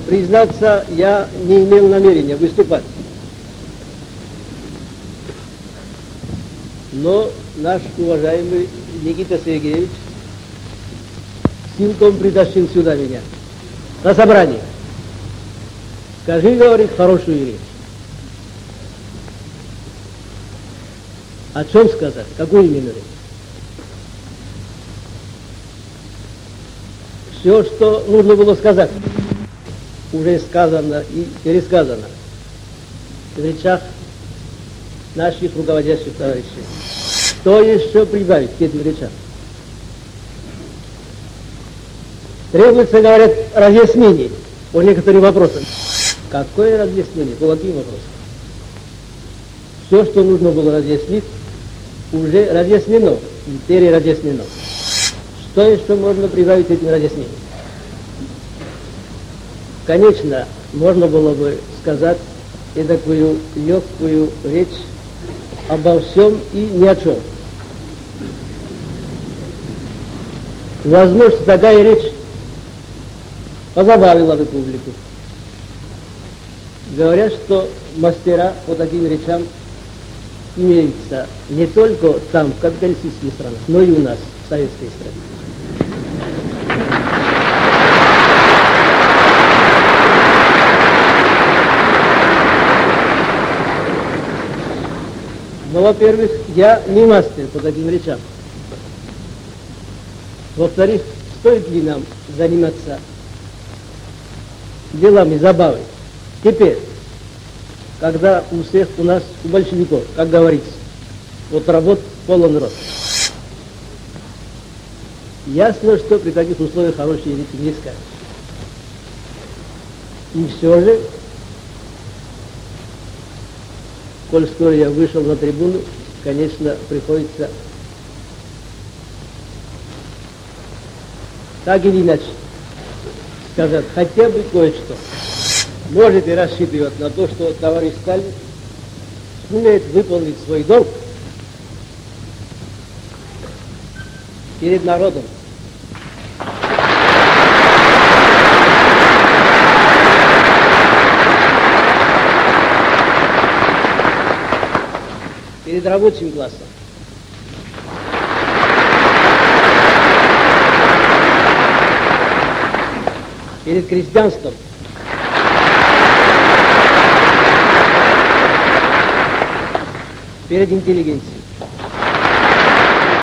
Признаться, я не имел намерения выступать. Но наш уважаемый Никита Сергеевич силком притащил сюда меня, на собрание. Скажи, говорит, хорошую речь. О чем сказать? Какую именно речь? Все, что нужно было сказать, уже сказано и пересказано в речах наших руководящих товарищей. Что еще прибавить к этим речам? Требуется, говорят, разъяснение по некоторым вопросам. Какое разъяснение? По каким вопросам? Все, что нужно было разъяснить, уже разъяснено, переразъяснено. Что еще можно прибавить к этим разъяснениям? Конечно, можно было бы сказать такую легкую речь обо всем и ни о чем. Возможно, такая речь позабавила бы публику. Говорят, что мастера по таким речам имеются не только там, в капиталистических странах, но и у нас, в советской стране. Но, во-первых, я не мастер по таким речам. Во-вторых, стоит ли нам заниматься делами забавы теперь, когда у всех у нас, у большевиков, как говорится, вот работ полон рот. Ясно, что при таких условиях хорошие речи не скажешь. И все же, коль скоро я вышел на трибуну, конечно, приходится так или иначе сказать хотя бы кое-что. Можете рассчитывать на то, что товарищ Сталин сумеет выполнить свой долг перед народом. Перед рабочим классом. Перед крестьянством. Перед интеллигенцией.